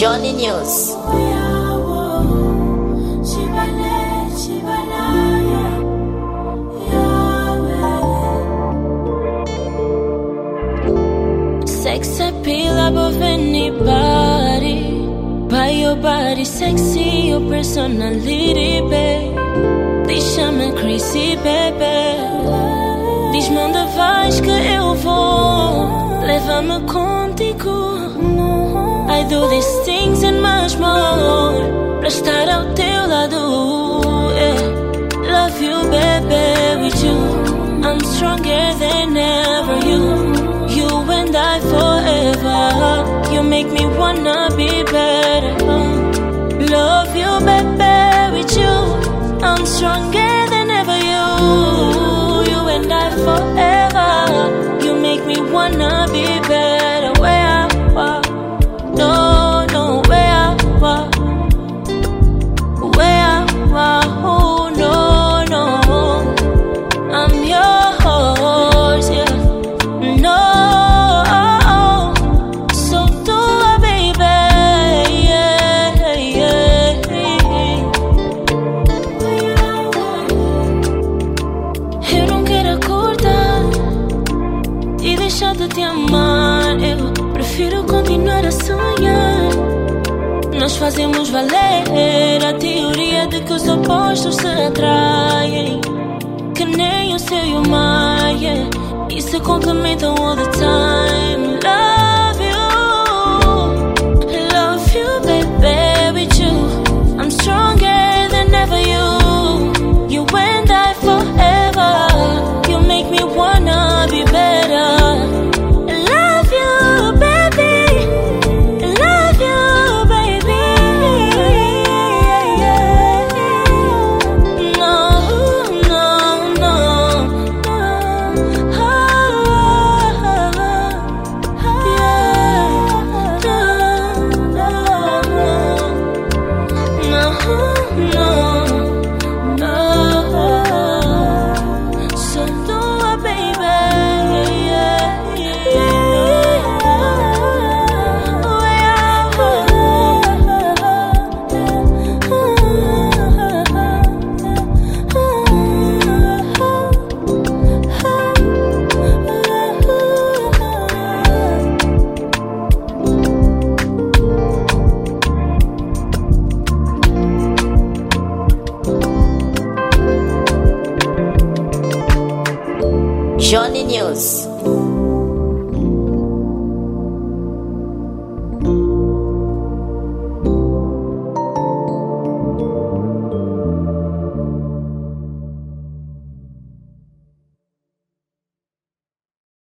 Johnny News. Sex appeal above anybody. By your body, sexy, your personality, babe. Deixa-me crazy, baby. Diz-me onde vais que eu vou. Leva-me contigo. I do these things and much more pra estar ao teu lado, yeah. Love you, baby, with you I'm stronger than ever. You and I forever. You make me wanna be better. Love you, baby, with you I'm stronger than ever. You and I forever. You make me wanna be better. Where I walk, no, where I walk, oh no, I'm yours, yeah. No, so do I, baby, yeah. Eu não quero acordar e deixar de te amar. Eu prefiro continuar a sonhar. Nós fazemos valer a teoria de que os opostos se atraem, que nem o céu e o mar, yeah. E se complementam all the time. Love you, baby, with you I'm stronger than ever. You and I forever. You make me wanna be better. Love you, baby. Love you, baby. No. So do I, baby. Johnny News.